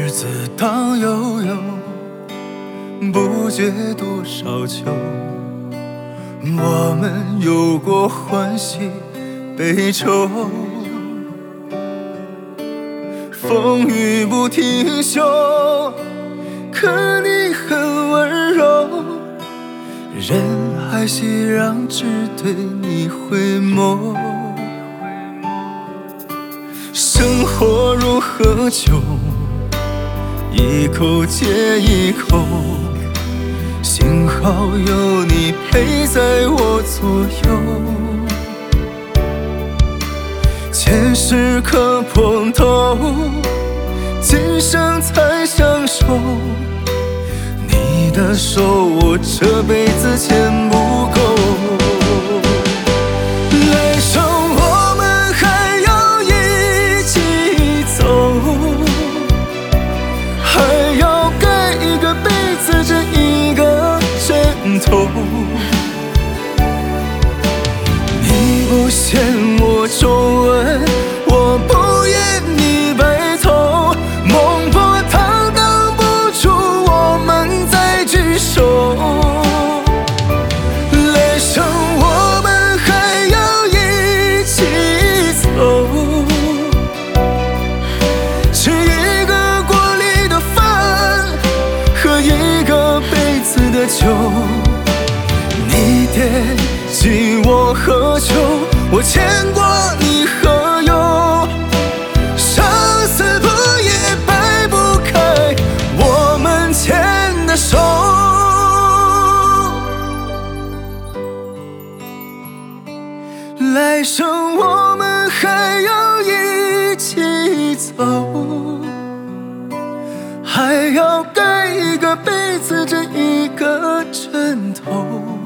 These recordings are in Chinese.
子当悠悠，不觉多少秋。我们有过欢喜悲愁，风雨不停休，可你很温柔，人海熙攘，只对你回眸。生活如喝酒，一口接一口，幸好有你陪在我左右。前世可碰头，今生才相守，你的手我这辈子牵不够。来生我们还要一起走，还要盖一个被子这一个枕头。你不嫌我皱纹，我不厌你白头，梦破它挡不住我们再聚首。来生我们还要一起走，吃一个锅里的饭，喝一个杯子的酒。你惦记我喝酒，我牵过你何忧？生死不也掰不开我们牵的手。来生我们还要一起走，还要盖一个被子这一个枕头。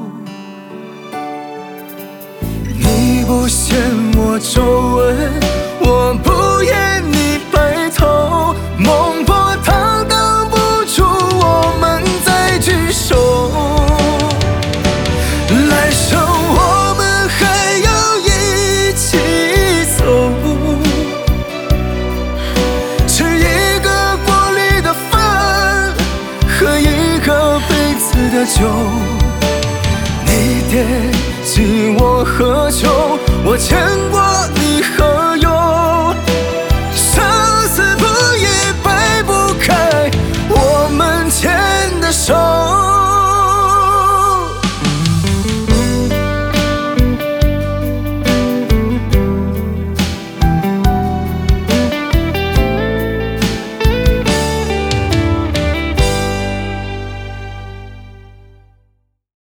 你不嫌我皱纹，我不厌你白头，梦破它挡不住我们再聚首。来生我们还要一起走，吃一个锅里的饭，喝一个杯子的酒。你惦记我喝酒，我牵过